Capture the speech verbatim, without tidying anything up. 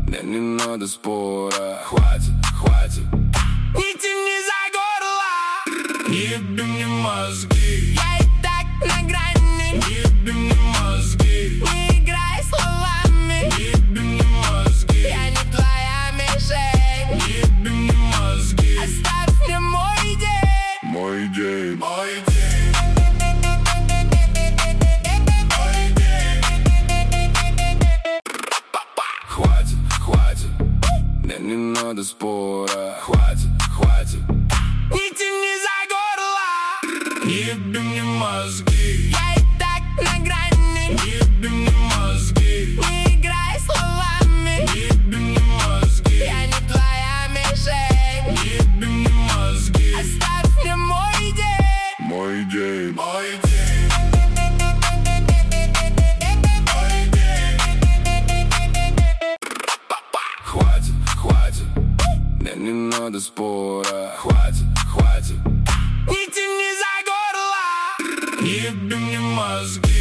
Мне не надо спора. Хватит, хватит. Не тяни за горло. Не еби мне мозги. Я и так на грани. Не еби мне мозги. Не играй словами. Не еби мне мозги. Я не твоя мишень. Не еби мне мозги. Оставь мне мой день. Мой день. Мой день. Мой день. Хватит, хватит. Мне не надо спора. Хватит, хватит. Не тяни за горло. Не еби мне мозги. Я и так на грани. Не еби мне мозги. Не играй словами. Не еби мне мозги. Я не твоя мишень. Не еби мне мозги. Оставь мне мой день. Мой день. Мой день. Мой день. Хватит, хватит. Мне не надо спора. Хватит, хватит. Не тяни за горло. Не еби мне мозги.